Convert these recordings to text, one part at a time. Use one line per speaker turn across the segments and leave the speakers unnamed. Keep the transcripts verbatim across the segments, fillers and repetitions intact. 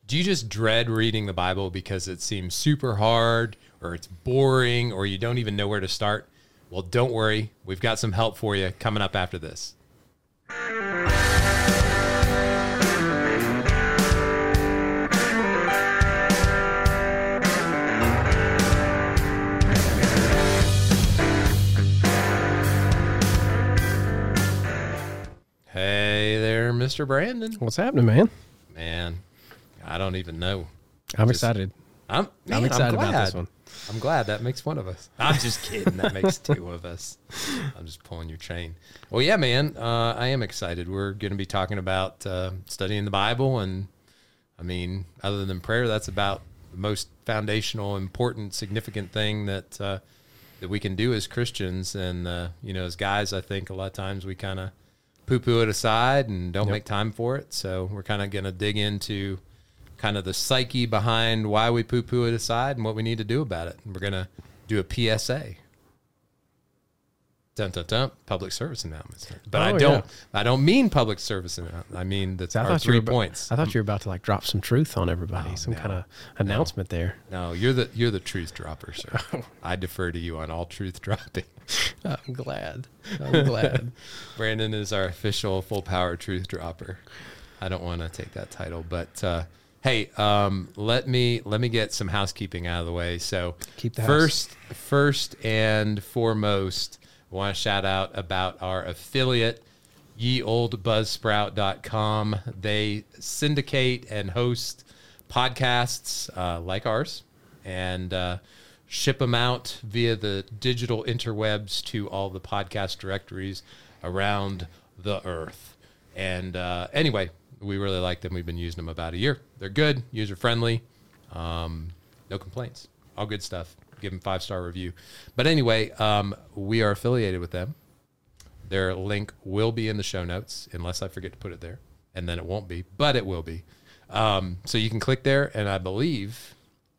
Do you just dread reading the Bible because it seems super hard or it's boring or you don't even know where to start? Well, don't worry. We've got some help for you coming up after this. Hey there, Mister Brandon.
What's happening, man?
Man, I don't even know.
I'm
Just-
excited.
I'm, man,
I'm excited
I'm glad.
about this one.
I'm glad that makes one of us. I'm just kidding. That makes two of us. I'm just pulling your chain. Well, yeah, man, uh, I am excited. We're going to be talking about uh, studying the Bible. And, I mean, other than prayer, that's about the most foundational, important, significant thing that uh, that we can do as Christians. And, uh, you know, as guys, I think a lot of times we kind of poo-poo it aside and don't
Yep.
make time for it. So we're kind of going to dig into kind of the psyche behind why we poo-poo it aside and what we need to do about it. And we're going to do a P S A. Dun, dun, dun, public service announcements. But
Oh,
I don't
yeah.
I don't mean public service announcements. I mean that's
I
our
thought you
three
were about,
points.
I thought you were about to like drop some truth on everybody,
Oh,
some
no.
kind of announcement there.
No, you're the you're the truth dropper, sir. I defer to you on all truth dropping.
I'm glad. I'm glad.
Brandon is our official full power truth dropper. I don't want to take that title, but uh, hey, um, let me let me get some housekeeping out of the way. So
Keep the house.
first, first and foremost, I want to shout out about our affiliate, ye old buzzsprout dot com. They syndicate and host podcasts uh, like ours and uh, ship them out via the digital interwebs to all the podcast directories around the earth. And uh, anyway, we really like them. We've been using them about a year. They're good, user-friendly, um, no complaints. All good stuff. Give them five-star review. But anyway, um, we are affiliated with them. Their link will be in the show notes, unless I forget to put it there. And then it won't be, but it will be. Um, so you can click there, and I believe...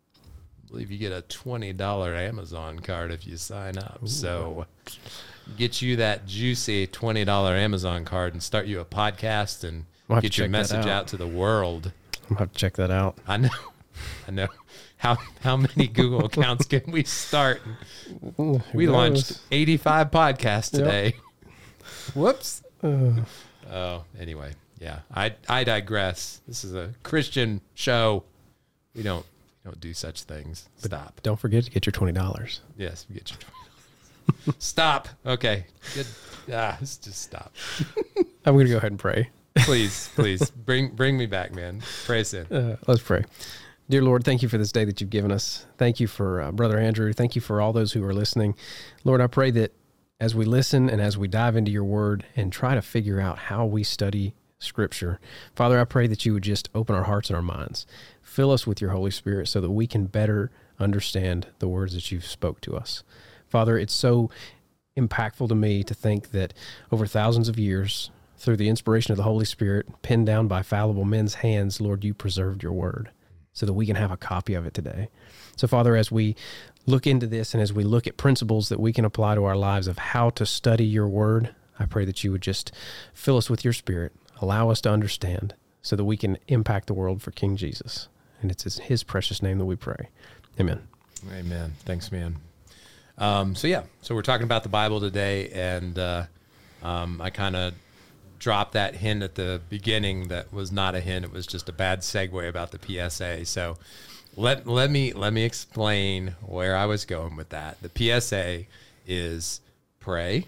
I believe you get a twenty dollars Amazon card if you sign up. Ooh. So get you that juicy twenty dollars Amazon card and start you a podcast and
We'll
get your message out. out to the world.
I'm going to have to check that out.
I know. I know. How how many Google accounts can we start?
Ooh,
We
knows?
launched eighty-five podcasts today.
Yep.
Whoops.
Uh,
Oh, anyway. Yeah. I I digress. This is a Christian show. We don't Don't do such things. Stop.
don't forget to get your twenty dollars.
Yes, we get your Stop. Okay. Good. Ah, let's just stop.
I'm going to go ahead and pray.
Please, please bring bring me back, man. Pray us in.
Uh, let's pray. Dear Lord, thank you for this day that you've given us. Thank you for uh, Brother Andrew. Thank you for all those who are listening. Lord, I pray that as we listen and as we dive into your word and try to figure out how we study Scripture, Father, I pray that you would just open our hearts and our minds. Fill us with your Holy Spirit so that we can better understand the words that you've spoke to us. Father, it's so impactful to me to think that over thousands of years, through the inspiration of the Holy Spirit, penned down by fallible men's hands, Lord, you preserved your word so that we can have a copy of it today. So, Father, as we look into this and as we look at principles that we can apply to our lives of how to study your word, I pray that you would just fill us with your Spirit, allow us to understand so that we can impact the world for King Jesus. And it's in his precious name that we pray. Amen.
Amen. Thanks, man. Um, so, yeah, so we're talking about the Bible today, and uh, um, I kind of dropped that hint at the beginning that was not a hint. It was just a bad segue about the P S A. So let let me let me explain where I was going with that. The P S A is pray,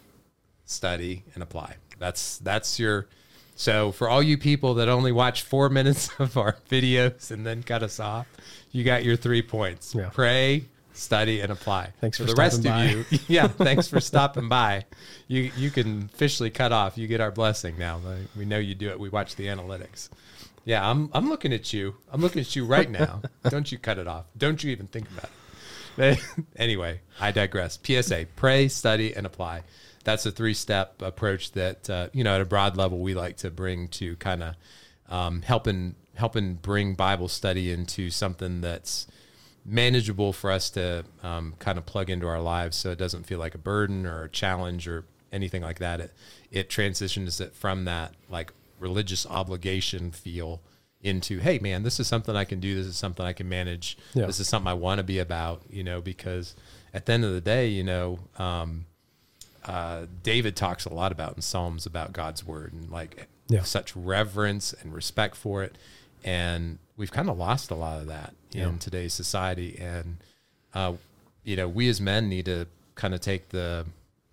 study, and apply. That's that's your... So for all you people that only watch four minutes of our videos and then cut us off, you got your three points.
Yeah.
Pray, study, and apply.
Thanks for
the
stopping
rest
by.
of you. Yeah, thanks for stopping by. You you can officially cut off. You get our blessing now. Like, we know you do it. We watch the analytics. Yeah, I'm I'm looking at you. I'm looking at you right now. Don't you cut it off. Don't you even think about it. But anyway, I digress. P S A, pray, study, and apply. That's a three-step approach that, uh, you know, at a broad level, we like to bring to kind of um, helping helping bring Bible study into something that's manageable for us to um, kind of plug into our lives so it doesn't feel like a burden or a challenge or anything like that. It, it transitions it from that, like, religious obligation feel into, hey man, this is something I can do. This is something I can manage.
Yeah.
This is something I want to be about, you know, because at the end of the day, you know, um, uh, David talks a lot about in Psalms about God's word and like
yeah.
such reverence and respect for it. And we've kind of lost a lot of that
yeah.
in today's society. And, uh, you know, we as men need to kind of take the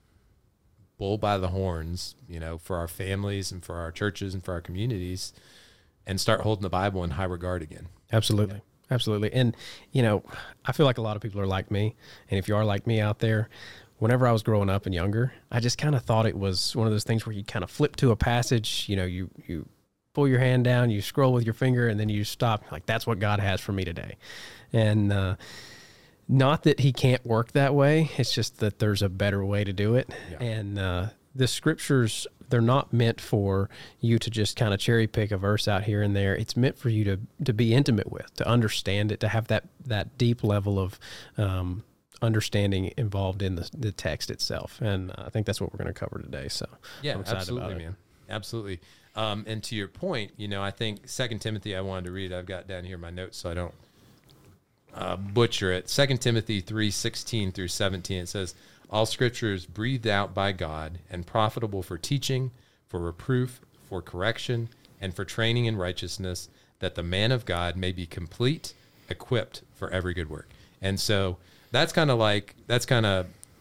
bull by the horns, you know, for our families and for our churches and for our communities, and start holding the Bible in high regard again.
Absolutely. Yeah. Absolutely. And, you know, I feel like a lot of people are like me. And if you are like me out there, whenever I was growing up and younger, I just kind of thought it was one of those things where you kind of flip to a passage, you know, you, you pull your hand down, you scroll with your finger, and then you stop. Like, that's what God has for me today. And, uh, not that he can't work that way. It's just that there's a better way to do it. Yeah. And, uh, the scriptures, they're not meant for you to just kind of cherry pick a verse out here and there. It's meant for you to, to be intimate with, to understand it, to have that, that deep level of, um, understanding involved in the, the text itself. And uh, I think that's what we're going to cover today. So
yeah,
I'm excited
absolutely,
about it.
man. Absolutely. Um, and to your point, you know, I think Second Timothy, I wanted to read, I've got down here my notes so I don't uh, butcher it. Second Timothy three sixteen through seventeen, it says, all scripture is breathed out by God and profitable for teaching, for reproof, for correction, and for training in righteousness, that the man of God may be complete, equipped for every good work. And so that's kind of like, that's kind of,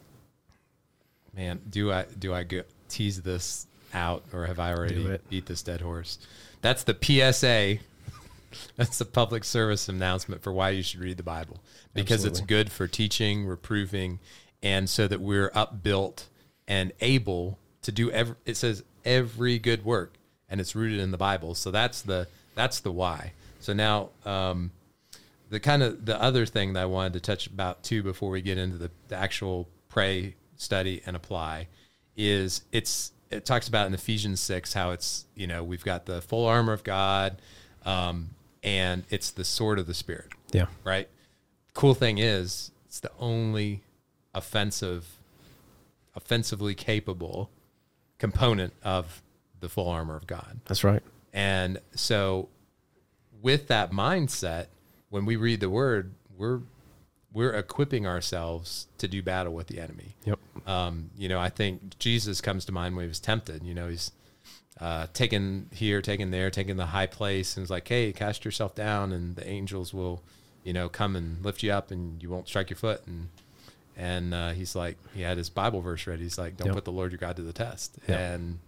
man, do I, do I go, tease this out, or have I already beat this dead horse? That's the P S A. That's the public service announcement for why you should read the Bible, because Absolutely. It's good for teaching, reproving, and so that we're upbuilt and able to do every, it says every good work, and it's rooted in the Bible. So that's the, that's the why. So now, um, the kind of the other thing that I wanted to touch about too, before we get into the, the actual pray, study, and apply, is it's, it talks about in Ephesians six, how it's, you know, we've got the full armor of God, um, and it's the sword of the Spirit.
Yeah.
Right. Cool thing is, it's the only offensive, offensively capable component of the full armor of God.
That's right.
And so with that mindset, when we read the word, we're, we're equipping ourselves to do battle with the enemy.
Yep.
Um, you know, I think Jesus comes to mind when he was tempted. You know, he's uh, taken here, taken there, taken the high place, and it's like, hey, cast yourself down, and the angels will, you know, come and lift you up, and you won't strike your foot. And and uh, he's like, he had his Bible verse ready. He's like, don't yep. put the Lord your God to the test. Yep. And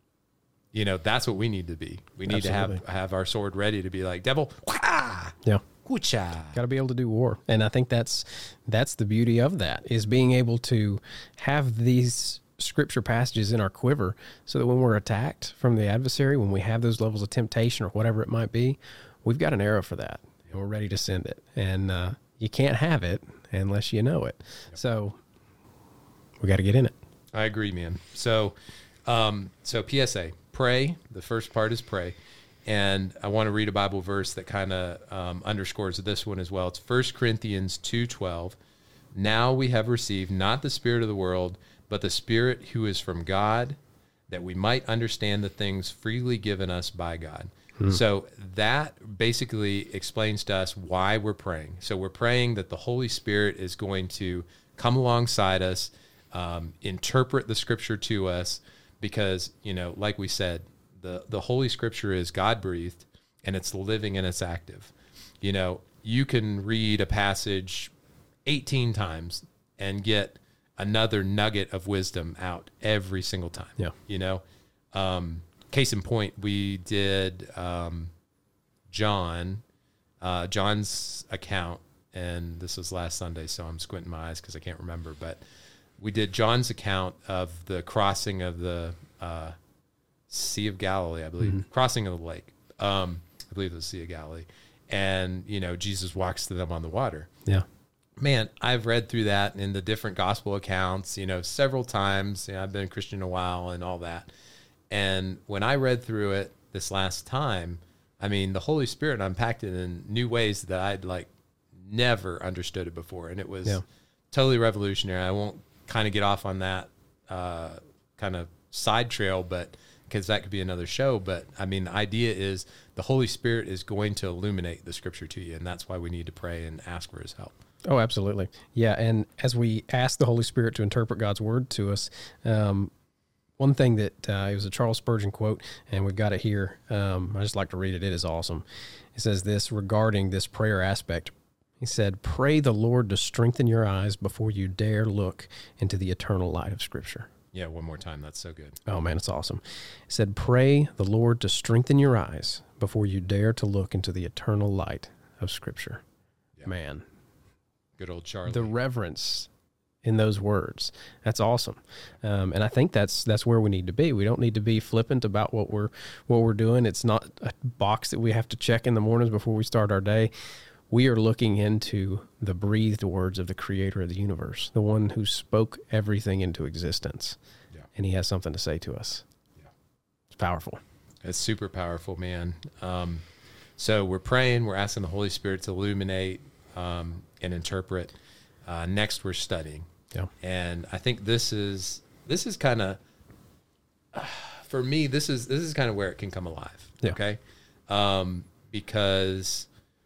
you know, that's what we need to be. We need Absolutely. to have have our sword ready to be like, devil, wah!
Yeah.
Got
to be able to do war. And I think that's that's the beauty of that, is being able to have these scripture passages in our quiver, so that when we're attacked from the adversary, when we have those levels of temptation or whatever it might be, we've got an arrow for that, and we're ready to send it. And uh, you can't have it unless you know it. Yep. So we got to get in it.
I agree, man. So, um, so P S A, pray. The first part is pray. And I want to read a Bible verse that kind of um, underscores this one as well. It's First Corinthians two twelve. Now we have received not the spirit of the world, but the Spirit who is from God, that we might understand the things freely given us by God. Hmm. So that basically explains to us why we're praying. So we're praying that the Holy Spirit is going to come alongside us, um, interpret the Scripture to us, because, you know, like we said, The, the Holy Scripture is God-breathed, and it's living and it's active. You know, you can read a passage eighteen times and get another nugget of wisdom out every single time.
Yeah.
You know, um, case in point, we did um, John, uh, John's account, and this was last Sunday, so I'm squinting my eyes because I can't remember, but we did John's account of the crossing of the uh, Sea of Galilee, I believe, mm-hmm. crossing of the lake. Um, I believe it was Sea of Galilee. And, you know, Jesus walks to them on the water.
Yeah.
Man, I've read through that in the different gospel accounts, you know, several times. You know, I've been a Christian a while and all that. And when I read through it this last time, I mean, the Holy Spirit unpacked it in new ways that I'd like never understood it before. And it was yeah. totally revolutionary. I won't kind of get off on that uh, kind of side trail, but because that could be another show. But I mean, the idea is the Holy Spirit is going to illuminate the scripture to you. And that's why we need to pray and ask for his help.
Oh, absolutely. Yeah. And as we ask the Holy Spirit to interpret God's word to us, um, one thing that uh, it was a Charles Spurgeon quote, and we've got it here. Um, I just like to read it. It is awesome. It says this regarding this prayer aspect. He said, "Pray the Lord to strengthen your eyes before you dare look into the eternal light of Scripture."
Yeah, one more time. That's so good.
Oh, man, it's awesome. He said, "Pray the Lord to strengthen your eyes before you dare to look into the eternal light of Scripture." Yeah. Man.
Good old Charlie.
The reverence in those words. That's awesome. Um, and I think that's that's where we need to be. We don't need to be flippant about what we're what we're doing. It's not a box that we have to check in the mornings before we start our day. We are looking into the breathed words of the creator of the universe, the one who spoke everything into existence. Yeah. And he has something to say to us. Yeah. It's powerful.
It's super powerful, man. Um, so we're praying, we're asking the Holy Spirit to illuminate um, and interpret. Uh, next, we're studying.
Yeah.
And I think this is this is kind of uh, for me. This is this is kind of where it can come alive.
Yeah.
Okay, um, because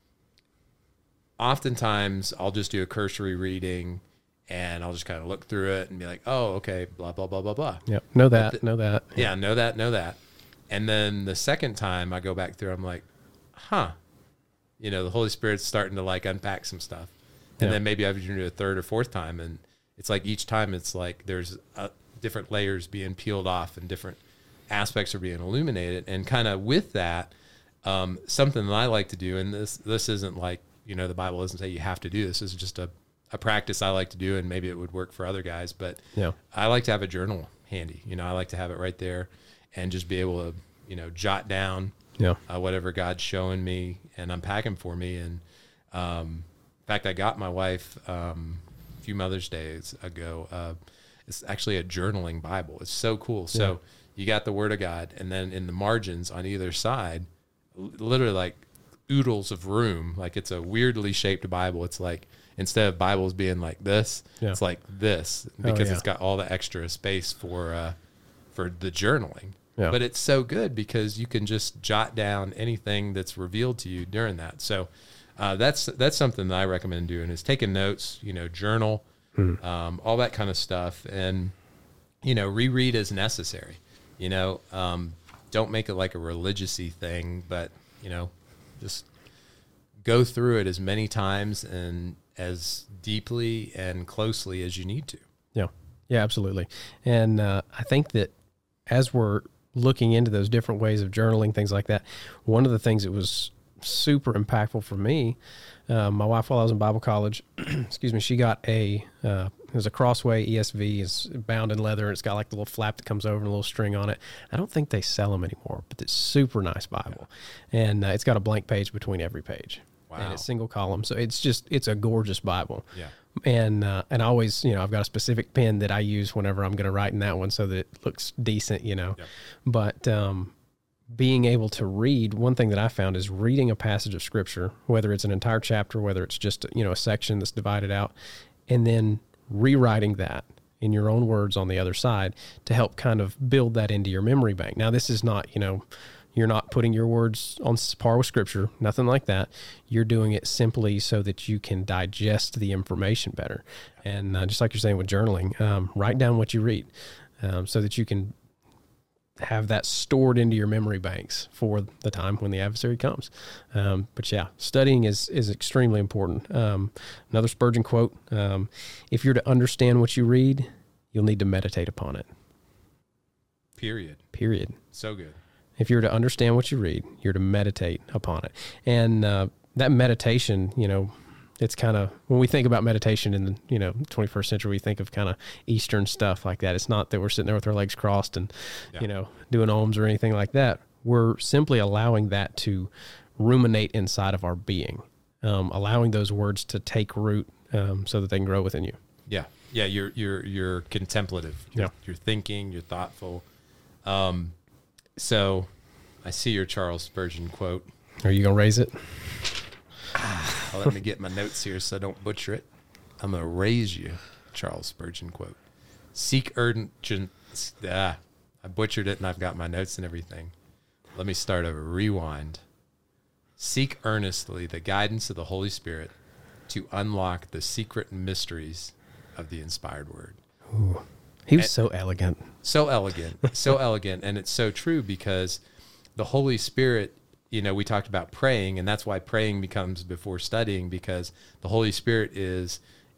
oftentimes I'll just do a cursory reading, and I'll just kind of look through it and be like, "Oh, okay, blah blah blah blah blah."
Yeah. Know that. Th- know that.
Yeah. yeah. Know that. Know that. And then the second time I go back through, I'm like, "Huh," you know, the Holy Spirit's starting to like unpack some stuff. And yeah. then maybe I've do it a third or fourth time, and it's like each time it's like there's uh, different layers being peeled off and different aspects are being illuminated. And kind of with that, um, something that I like to do, and this this isn't like, you know, the Bible doesn't say you have to do this. This is just a, a practice I like to do, and maybe it would work for other guys. But
yeah.
I like to have a journal handy. You know, I like to have it right there and just be able to, you know, jot down
yeah.
uh, whatever God's showing me and unpacking for me. And um in fact, I got my wife um, a few Mother's Days ago. Uh, it's actually a journaling Bible. It's so cool. So yeah. you got the Word of God, and then in the margins on either side, literally like oodles of room. Like it's a weirdly shaped Bible. It's like instead of Bibles being like this, yeah. it's like this because oh, yeah. it's got all the extra space for uh, for the journaling. Yeah. But it's so good because you can just jot down anything that's revealed to you during that. So. Uh, that's that's something that I recommend doing is taking notes, you know, journal, hmm. um, all that kind of stuff, and you know, reread as necessary. You know, um, don't make it like a religious-y thing, but you know, just go through it as many times and as deeply and closely as you need to.
Yeah, yeah, absolutely. And uh, I think that as we're looking into those different ways of journaling, things like that, one of the things that was super impactful for me. Uh, my wife, while I was in Bible college, excuse me, she got a, uh, it was a Crossway E S V. It's bound in leather. It's got like the little flap that comes over and a little string on it. I don't think they sell them anymore, but it's super nice Bible. Yeah. And uh, it's got a blank page between every page. Wow. And it's single column. So it's just, it's a gorgeous Bible.
Yeah.
And, uh, and I always, you know, I've got a specific pen that I use whenever I'm going to write in that one so that it looks decent, you know, yeah. but, um, being able to read, one thing that I found is reading a passage of scripture, whether it's an entire chapter, whether it's just, you know, a section that's divided out, and then rewriting that in your own words on the other side to help kind of build that into your memory bank. Now, this is not, you know, you're not putting your words on par with scripture, nothing like that. You're doing it simply so that you can digest the information better. And uh, just like you're saying with journaling, um, write down what you read um, so that you can have that stored into your memory banks for the time when the adversary comes. Um, but yeah, studying is, is extremely important. Um, another Spurgeon quote, um, if you're to understand what you read, you'll need to meditate upon it.
Period.
Period.
So good.
If you're to understand what you read, you're to meditate upon it. And uh, that meditation, you know, it's kind of, when we think about meditation in the, you know, twenty-first century, we think of kind of Eastern stuff like that. It's not that we're sitting there with our legs crossed and, yeah. you know, doing ohms or anything like that. We're simply allowing that to ruminate inside of our being, um, allowing those words to take root um, so that they can grow within you.
Yeah. Yeah. You're, you're, you're contemplative. You're,
yeah.
you're thinking, you're thoughtful. Um, so I see your Charles Spurgeon quote.
Are you going to raise it?
Let me get my notes here so I don't butcher it. I'm going to raise you, Charles Spurgeon quote. Seek urgent, ah, I butchered it and I've got my notes and everything. Let me start over. Rewind. Seek earnestly the guidance of the Holy Spirit to unlock the secret mysteries of the inspired word.
Ooh, he was
and,
so elegant.
So elegant. So elegant. And it's so true because the Holy Spirit, you know, we talked about praying, and that's why praying becomes before studying, because the Holy Spirit is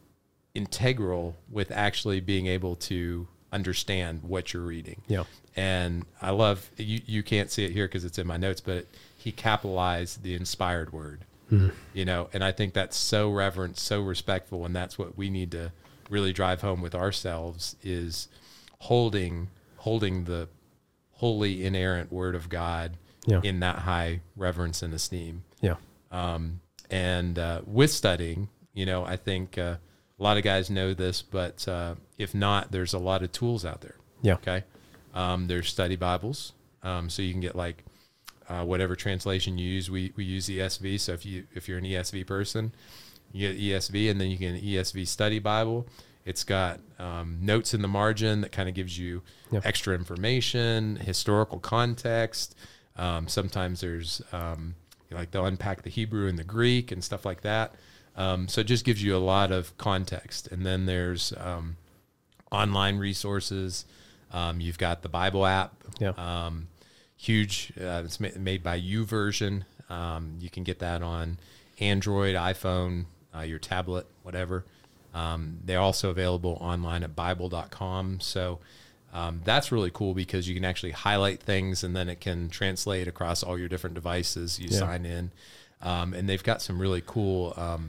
integral with actually being able to understand what you're reading.
Yeah.
And I love, you, you can't see it here because it's in my notes, but he capitalized the inspired word, mm-hmm. you know, and I think that's so reverent, so respectful. And that's what we need to really drive home with ourselves, is holding, holding the holy, inerrant word of God yeah. in that high reverence and esteem.
Yeah.
Um, and uh, with studying, you know, I think uh, a lot of guys know this, but uh, if not, there's a lot of tools out there.
Yeah.
Okay. Um, there's study Bibles. Um, so you can get like uh, whatever translation you use. We, we use E S V. So if you, if you're an E S V person, you get E S V, and then you get an E S V study Bible. It's got um, notes in the margin that kind of gives you yeah. extra information, historical context. Um, sometimes there's um, you know, like they'll unpack the Hebrew and the Greek and stuff like that. Um, so it just gives you a lot of context. And then there's um, online resources. Um, you've got the Bible app,
yeah.
um, huge. Uh, it's ma- made by YouVersion. Um, you can get that on Android, iPhone, uh, your tablet, whatever. Um, they're also available online at Bible dot com. So um, that's really cool because you can actually highlight things and then it can translate across all your different devices. You yeah. sign in. Um, and they've got some really cool um,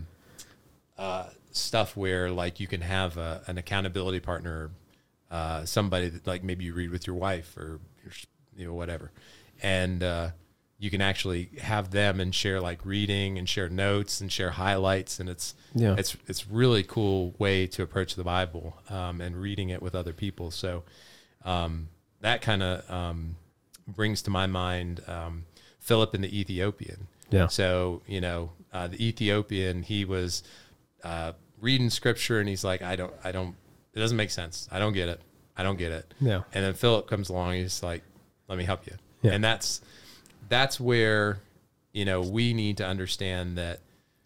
uh, stuff where, like, you can have a, an accountability partner, uh, somebody that, like, maybe you read with your wife or your, you know, whatever. And uh, you can actually have them and share, like, reading and share notes and share highlights. And it's yeah. it's it's really cool way to approach the Bible um, and reading it with other people. So um, that kind of um, brings to my mind um, Philip and the Ethiopian.
Yeah.
So, you know, uh, the Ethiopian, he was uh, reading scripture and he's like, I don't, I don't, it doesn't make sense. I don't get it. I don't get it.
Yeah.
And then Philip comes along. He's like, let me help you.
Yeah.
And that's, that's where, you know, we need to understand that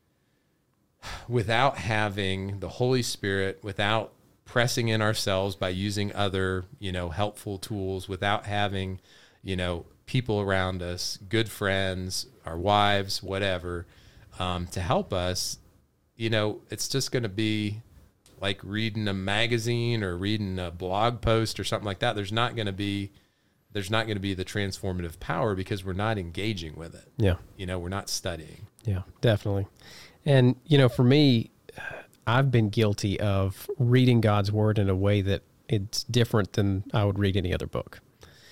without having the Holy Spirit, without pressing in ourselves by using other, you know, helpful tools, without having, you know, people around us, good friends, our wives, whatever, um, to help us, you know, it's just going to be like reading a magazine or reading a blog post or something like that. There's not going to be, there's not going to be the transformative power because we're not engaging with it.
Yeah.
You know, we're not studying.
Yeah, definitely. And, you know, for me, I've been guilty of reading God's word in a way that it's different than I would read any other book.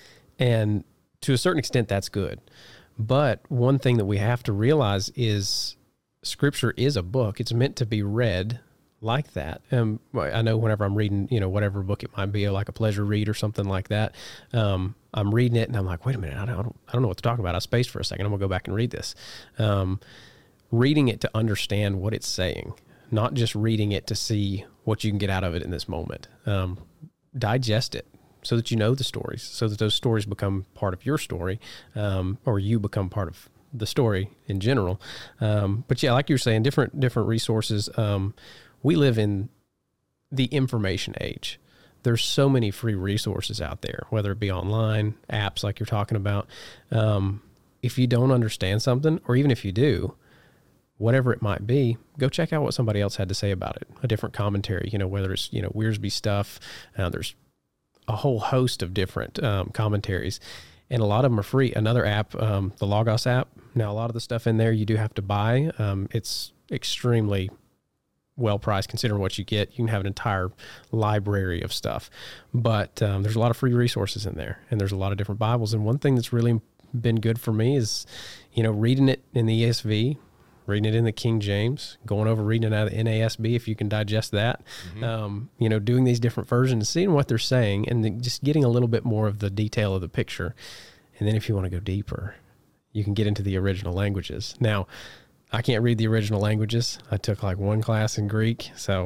And to a certain extent, that's good. But one thing that we have to realize is Scripture is a book. It's meant to be read like that. Um, I know whenever I'm reading, you know, whatever book it might be, like a pleasure read or something like that, um, I'm reading it and I'm like, wait a minute, I don't, I don't know what to talk about. I spaced for a second. I'm gonna go back and read this. Um, reading it to understand what it's saying, not just reading it to see what you can get out of it in this moment. Um, digest it, so that you know the stories, so that those stories become part of your story, um, or you become part of the story in general. Um, but yeah, like you were saying, different different resources. Um, we live in the information age. There's so many free resources out there, whether it be online, apps like you're talking about. Um, if you don't understand something, or even if you do, whatever it might be, go check out what somebody else had to say about it. A different commentary, you know, whether it's, you know, Wiersbe stuff, uh, there's a whole host of different um, commentaries, and a lot of them are free. Another app, um, the Logos app. Now, a lot of the stuff in there you do have to buy. Um, it's extremely well priced considering what you get. You can have an entire library of stuff, but um, there's a lot of free resources in there, and there's a lot of different Bibles. And one thing that's really been good for me is, you know, reading it in the E S V, reading it in the King James, going over reading it out of the N A S B if you can digest that, mm-hmm. um, you know, doing these different versions, seeing what they're saying, and then just getting a little bit more of the detail of the picture. And then if you want to go deeper, you can get into the original languages. Now, I can't read the original languages. I took like one class in Greek, so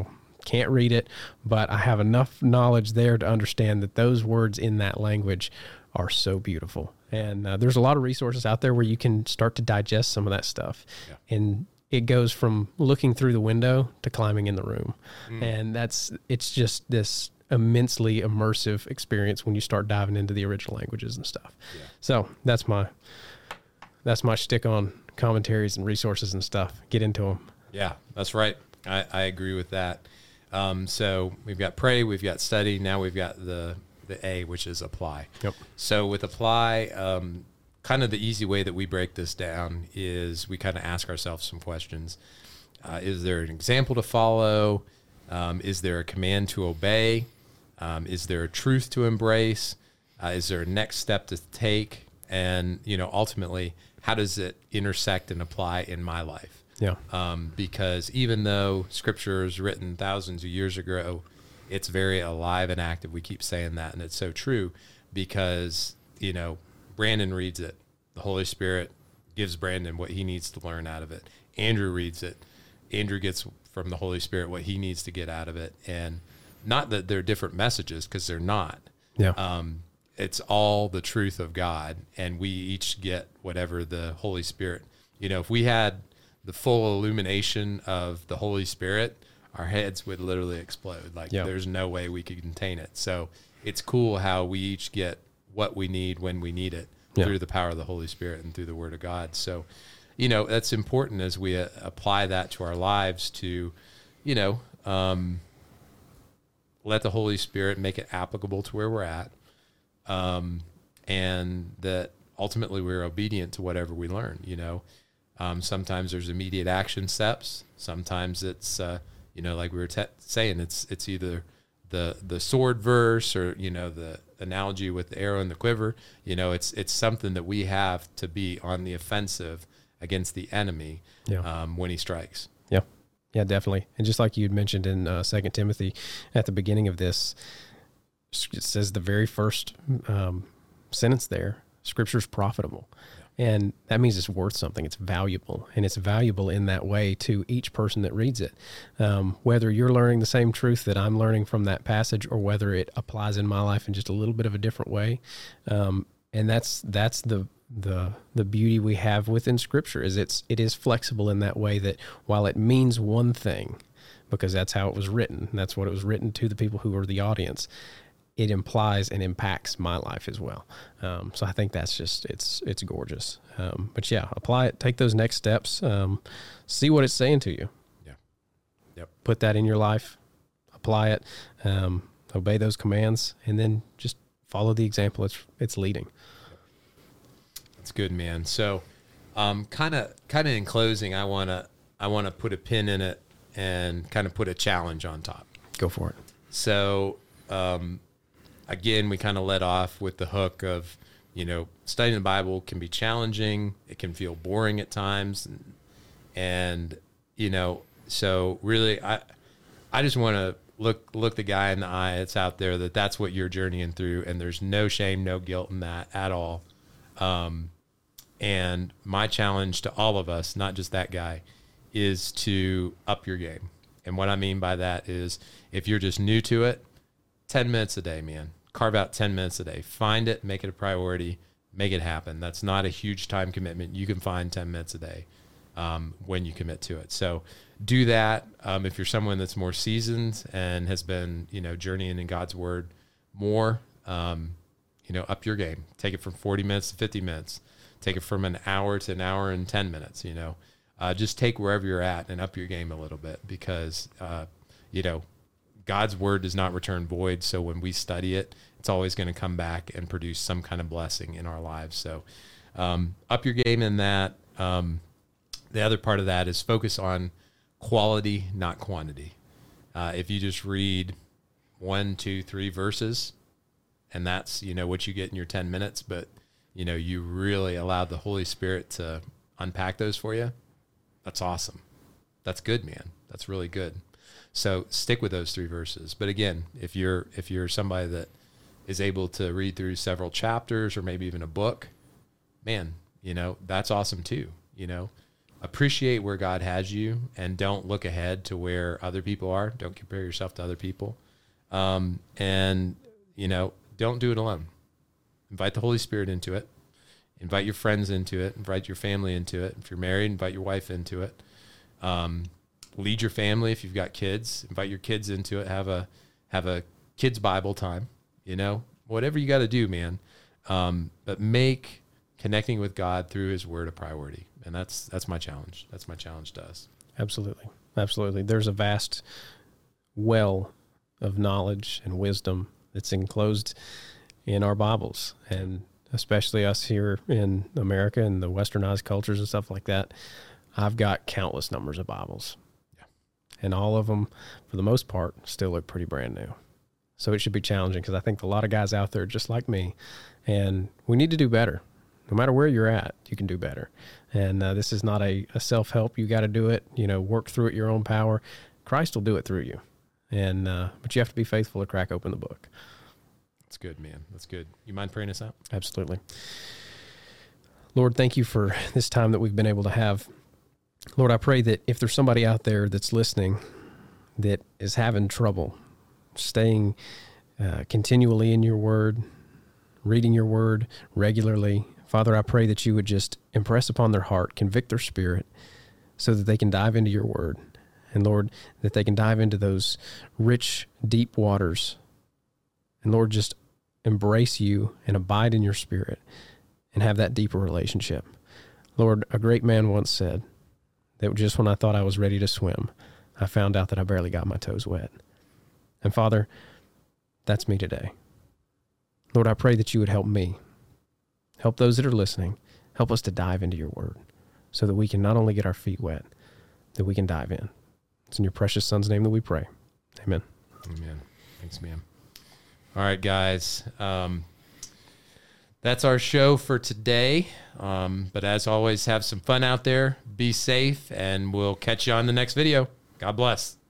can't read it, but I have enough knowledge there to understand that those words in that language are so beautiful. And uh, there's a lot of resources out there where you can start to digest some of that stuff. Yeah. And it goes from looking through the window to climbing in the room. Mm. And that's, it's just this immensely immersive experience when you start diving into the original languages and stuff. Yeah. So that's my, that's my shtick on commentaries and resources and stuff. Get into them.
Yeah, that's right. I, I agree with that. Um, so we've got pray, we've got study. Now we've got the, the A, which is apply. Yep. So with apply, um, kind of the easy way that we break this down is we kind of ask ourselves some questions. Uh, is there an example to follow? Um, is there a command to obey? Um, is there a truth to embrace? Uh, is there a next step to take? And, you know, ultimately, how does it intersect and apply in my life?
Yeah.
Um, because even though Scripture is written thousands of years ago, it's very alive and active. We keep saying that, and it's so true because, you know, Brandon reads it. The Holy Spirit gives Brandon what he needs to learn out of it. Andrew reads it. Andrew gets from the Holy Spirit what he needs to get out of it. And not that they're different messages, because they're not.
Yeah.
Um, it's all the truth of God, and we each get whatever the Holy Spirit. You know, if we had the full illumination of the Holy Spirit, our heads would literally explode. Like, yeah. There's no way we could contain it. So it's cool how we each get what we need when we need it. Yeah. Through the power of the Holy Spirit and through the Word of God. So, you know, that's important as we uh, apply that to our lives to, you know, um, let the Holy Spirit make it applicable to where we're at, um, and that ultimately we're obedient to whatever we learn, you know. Um, sometimes there's immediate action steps. Sometimes it's, uh, you know, like we were te- saying, it's it's either the the sword verse or, you know, the analogy with the arrow and the quiver. You know, it's it's something that we have to be on the offensive against the enemy. Yeah. um, when he strikes.
Yeah, yeah, definitely. And just like you had mentioned in uh, Second Timothy at the beginning of this, it says the very first um, sentence there, Scripture's profitable. And that means it's worth something. It's valuable, and it's valuable in that way to each person that reads it. Um, whether you're learning the same truth that I'm learning from that passage, or whether it applies in my life in just a little bit of a different way, um, and that's that's the the the beauty we have within Scripture is it's it is flexible in that way that while it means one thing, because that's how it was written, that's what it was written to the people who are the audience, it implies and impacts my life as well. Um, so I think that's just, it's, it's gorgeous. Um, but yeah, apply it, take those next steps, um, see what it's saying to you.
Yeah. Yep.
Put that in your life, apply it, um, obey those commands, and then just follow the example it's, it's leading.
That's good, man. So, um, kind of, kind of in closing, I want to, I want to put a pin in it and kind of put a challenge on top.
Go for it.
So, um, again, we kind of let off with the hook of, you know, studying the Bible can be challenging. It can feel boring at times. And, and you know, so really, I I just want to look look the guy in the eye that's out there, that that's what you're journeying through, and there's no shame, no guilt in that at all. Um, and my challenge to all of us, not just that guy, is to up your game. And what I mean by that is, if you're just new to it, ten minutes a day, man. Carve out ten minutes a day. Find it, make it a priority, make it happen. That's not a huge time commitment. You can find ten minutes a day um, when you commit to it. So do that. Um, if you're someone that's more seasoned and has been, you know, journeying in God's Word more, um, you know, up your game. Take it from forty minutes to fifty minutes. Take it from an hour to an hour and ten minutes, you know. Uh, just take wherever you're at and up your game a little bit, because, uh, you know, God's Word does not return void. So when we study it, it's always going to come back and produce some kind of blessing in our lives. So um, up your game in that. Um, the other part of that is focus on quality, not quantity. Uh, if you just read one, two, three verses, and that's, you know, what you get in your ten minutes, but, you know, you really allow the Holy Spirit to unpack those for you, that's awesome. That's good, man. That's really good. So stick with those three verses. But again, if you're if you're somebody that is able to read through several chapters or maybe even a book, man, you know, that's awesome too. You know, appreciate where God has you, and don't look ahead to where other people are. Don't compare yourself to other people. Um, and, you know, don't do it alone. Invite the Holy Spirit into it. Invite your friends into it. Invite your family into it. If you're married, invite your wife into it. Um, lead your family. If you've got kids, invite your kids into it. Have a, have a kids Bible time, you know, whatever you got to do, man. Um, but make connecting with God through his word a priority. And that's, that's my challenge. That's my challenge to us.
Absolutely. Absolutely. There's a vast well of knowledge and wisdom that's enclosed in our Bibles, and especially us here in America and the westernized cultures and stuff like that. I've got countless numbers of Bibles. Yeah. And all of them, for the most part, still look pretty brand new. So it should be challenging, because I think a lot of guys out there are just like me, and we need to do better. No matter where you're at, you can do better. And uh, this is not a, a self-help. You got to do it, you know, work through it your own power. Christ will do it through you. And, uh, but you have to be faithful to crack open the book.
That's good, man. That's good. You mind praying us out?
Absolutely. Lord, thank you for this time that we've been able to have. Lord, I pray that if there's somebody out there that's listening that is having trouble staying uh, continually in your word, reading your word regularly, Father, I pray that you would just impress upon their heart, convict their spirit, so that they can dive into your word. And Lord, that they can dive into those rich, deep waters. And Lord, just embrace you and abide in your spirit and have that deeper relationship. Lord, a great man once said that just when I thought I was ready to swim, I found out that I barely got my toes wet. And Father, that's me today. Lord, I pray that you would help me, help those that are listening, help us to dive into your word so that we can not only get our feet wet, that we can dive in. It's in your precious Son's name that we pray. Amen.
Amen. Thanks, man. All right, guys. Um, that's our show for today. Um, but as always, have some fun out there. Be safe, and we'll catch you on the next video. God bless.